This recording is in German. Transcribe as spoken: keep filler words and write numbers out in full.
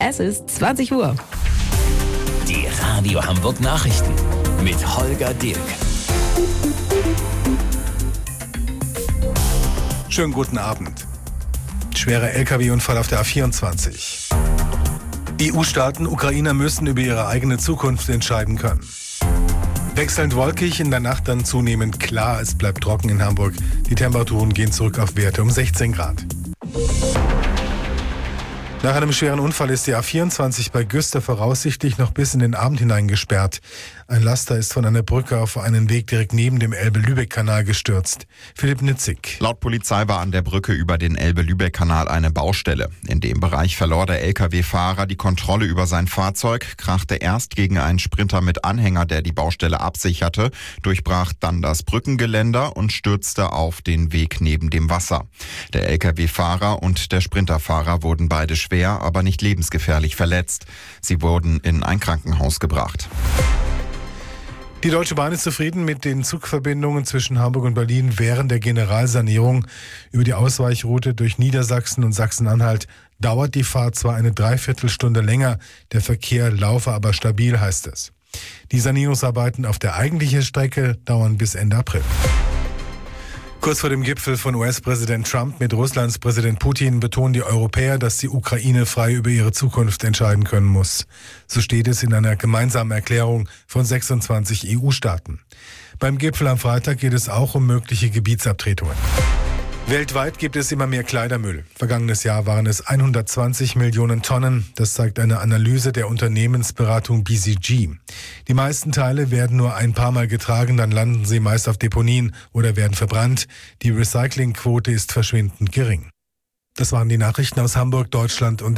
Es ist zwanzig Uhr. Die Radio Hamburg Nachrichten mit Holger Dilk. Schönen guten Abend. Schwerer L K W-Unfall auf der A vierundzwanzig. E U-Staaten, Ukrainer müssen über ihre eigene Zukunft entscheiden können. Wechselnd wolkig, in der Nacht dann zunehmend klar. Es bleibt trocken in Hamburg. Die Temperaturen gehen zurück auf Werte um sechzehn Grad. Nach einem schweren Unfall ist die A vierundzwanzig bei Güster voraussichtlich noch bis in den Abend hinein gesperrt. Ein Laster ist von einer Brücke auf einen Weg direkt neben dem Elbe-Lübeck-Kanal gestürzt. Philipp Nitzig. Laut Polizei war an der Brücke über den Elbe-Lübeck-Kanal eine Baustelle. In dem Bereich verlor der L K W-Fahrer die Kontrolle über sein Fahrzeug, krachte erst gegen einen Sprinter mit Anhänger, der die Baustelle absicherte, durchbrach dann das Brückengeländer und stürzte auf den Weg neben dem Wasser. Der L K W-Fahrer und der Sprinterfahrer wurden beide schwer, aber nicht lebensgefährlich verletzt. Sie wurden in ein Krankenhaus gebracht. Die Deutsche Bahn ist zufrieden mit den Zugverbindungen zwischen Hamburg und Berlin während der Generalsanierung. Über die Ausweichroute durch Niedersachsen und Sachsen-Anhalt dauert die Fahrt zwar eine Dreiviertelstunde länger, der Verkehr laufe aber stabil, heißt es. Die Sanierungsarbeiten auf der eigentlichen Strecke dauern bis Ende April. Kurz vor dem Gipfel von U S-Präsident Trump mit Russlands Präsident Putin betonen die Europäer, dass die Ukraine frei über ihre Zukunft entscheiden können muss. So steht es in einer gemeinsamen Erklärung von sechsundzwanzig E U-Staaten. Beim Gipfel am Freitag geht es auch um mögliche Gebietsabtretungen. Weltweit gibt es immer mehr Kleidermüll. Vergangenes Jahr waren es hundertzwanzig Millionen Tonnen. Das zeigt eine Analyse der Unternehmensberatung B C G. Die meisten Teile werden nur ein paar Mal getragen, dann landen sie meist auf Deponien oder werden verbrannt. Die Recyclingquote ist verschwindend gering. Das waren die Nachrichten aus Hamburg, Deutschland und